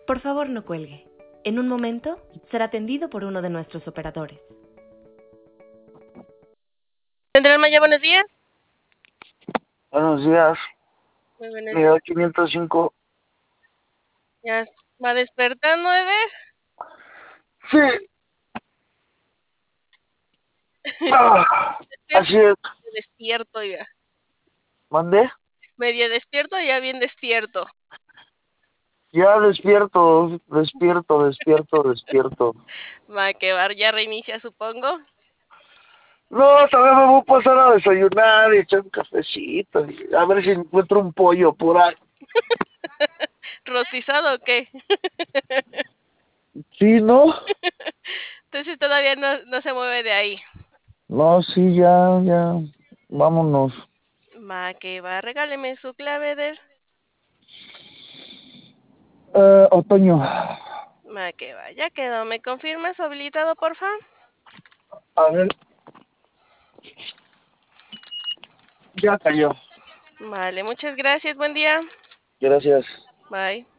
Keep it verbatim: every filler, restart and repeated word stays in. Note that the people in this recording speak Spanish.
Por favor, no cuelgue. En un momento será atendido por uno de nuestros operadores. Central Maya, buenos días. Buenos días. Muy buenos Mira, días. quinientos cinco. ¿Ya va despertando, Eder? Sí. Ah, así es. Despierto, ya. ¿Mandé? Medio despierto, ya bien despierto. Ya despierto, despierto, despierto, despierto. Va, que va, ya reinicia, supongo. No, todavía me voy a pasar a desayunar y echar un cafecito. Y a ver si encuentro un pollo por ahí. ¿Rostizado o qué? Sí, ¿no? Entonces todavía no, no se mueve de ahí. No, sí, ya, ya. Vámonos. Va, que va, regáleme su clave, Eder. Eh, otoño. Va, que va, ya quedó. ¿Me confirma su habilitado, porfa? A ver. Ya cayó. Vale, muchas gracias, buen día. Gracias. Bye.